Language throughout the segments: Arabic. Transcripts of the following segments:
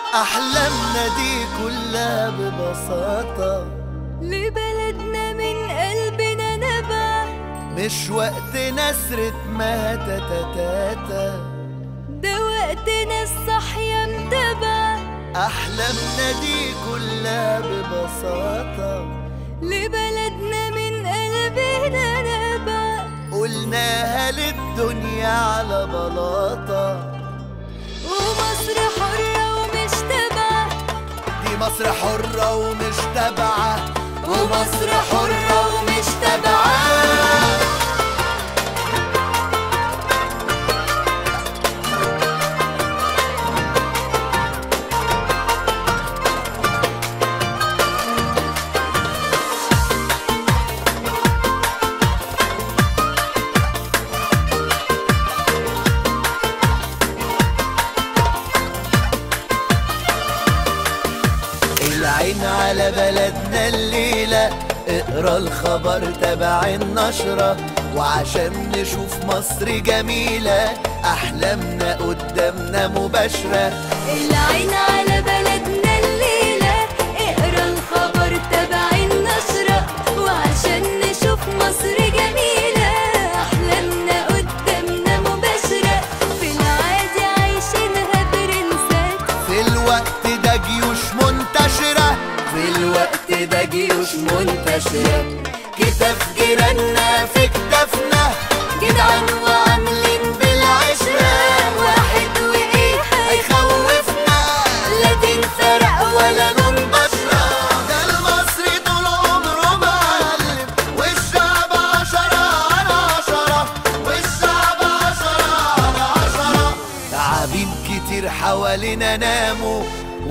أحلامنا دي كلها ببساطة لبلدنا من قلبنا نبع، مش وقت نسرة ماتا تاتا، ده وقتنا الصحية متبع. أحلامنا دي كلها ببساطة لبلدنا من قلبنا نبع، قلناها للدنيا على بلاطة. ومصر حرة ومش تبع، دي مصر حرة ومش تبعة، ومصر حرة ومش تبعة. العين على بلدنا الليلة، اقرا الخبر تبع النشرة، وعشان نشوف مصر جميلة أحلامنا قدامنا مباشرة. العين على بلدنا الليلة، اقرا الخبر تبع النشرة، وعشان نشوف مصر جميلة أحلامنا قدامنا مباشرة. في العادي عايشينها برنسات، في الوقت ده جيوش منتشرة، في الوقت ده جيوش منتشرة. كتاف جيراننا في كتافنا، جدعان وعاملين بالعشرة، واحد وإيه هيخوفنا لا دين فرق ولا لون بشرة. ده المصري طول عمره معلم، والشعب 10 على 10، والشعب 10 على 10. تعابين كتير حوالينا ناموا،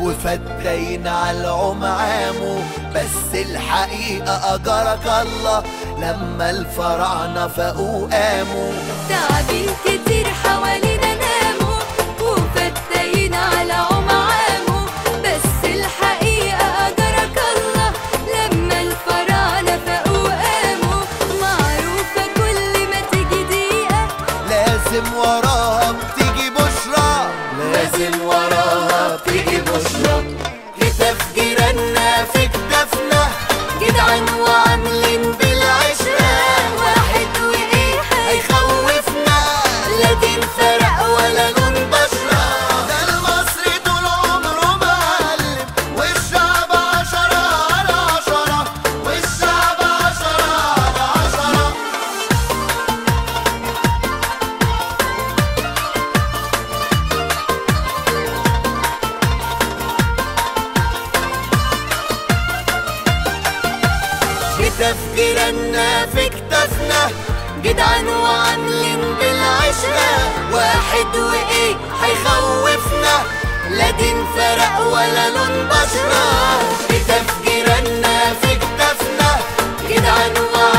وفتاين على العمعامو، بس الحقيقة أجرك الله لما الفراعنة فاقوا قاموا. تعابين كتير حوالينا ناموا، وفتاين على عمعامو، بس الحقيقة أجرك الله لما الفراعنة فاقوا قاموا. معروفة كل ما تيجي دقيقة لازم وراها بتيجي بشرى، لازم وراها بتيجي بشرى. كتاف جيراننا في كتافنا، جدعان وعاملين بالعشرة، واحد وإيه هيخوفنا لا دين فرق ولا لون بشرة. ده المصري طول عمره معلم، والشعب 10 على 10، والشعب 10 على 10. كتاف جيراننا في كتافنا، جدعان وعاملين بالعشرة، واحد وإيه هيخوفنا لا دين فرق ولا لون بشرة. كتاف جيراننا في كتافنا، جدعان وعاملين